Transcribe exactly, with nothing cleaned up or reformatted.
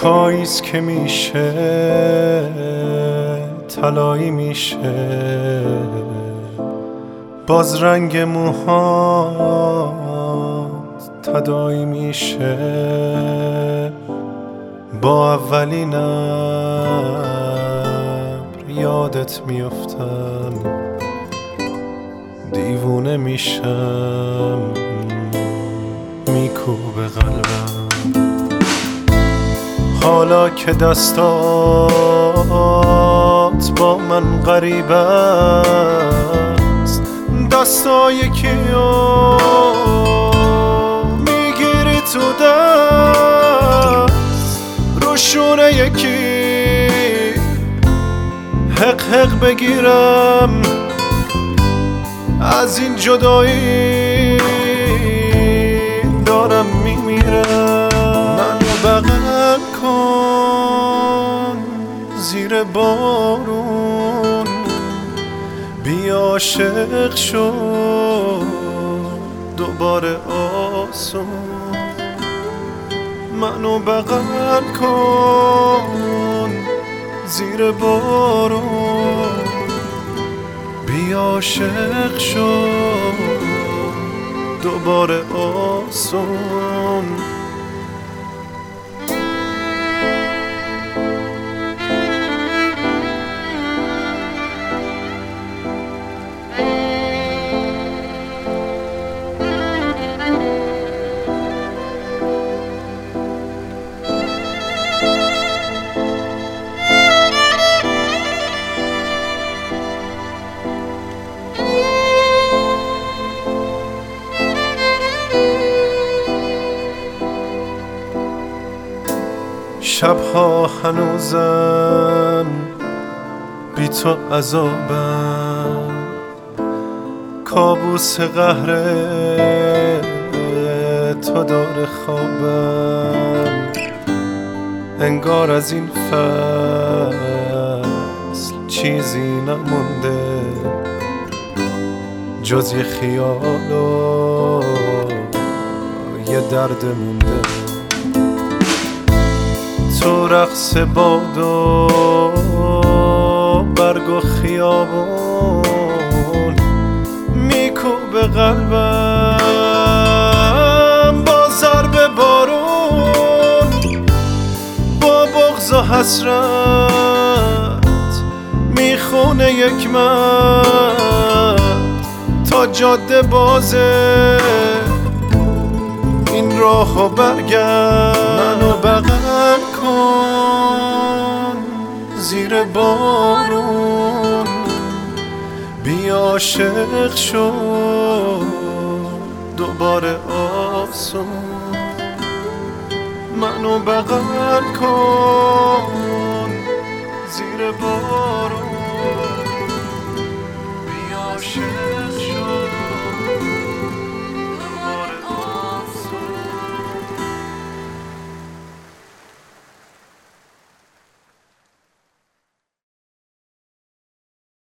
پاییز که میشه طلایی میشه، باز رنگ موهات تداعی میشه. با اولین ابر یادت میافتم، دیوونه میشم میکوبه قلبم. حالا که دستات با من غریب است، دستای کیو میگیری تو دست، روشونه یکی حق حق بگیرم از این جدایی دارم میمیرم. منو بغل کن زیر بارون، بیا عاشق شو دوباره آسون. منو بغل کن زیر بارون، بیا عاشق شو دوباره آسون. شبها هنوزم بی تو عذابم، کابوس قهر تو داره خوابم. انگار از این فصل چیزی نمونده جز یه خیال و یه درد مونده. تو رقص باد و برگ و خیابون میکوبه قلبم با ضرب بارون. با بغض و حسرت میخونه یک مرد تا جاده بازه این راهو برگرد. منو بغل کن زیر بارون، بیا عاشق شو دوباره آسون. منو بغل کن زیر بارون.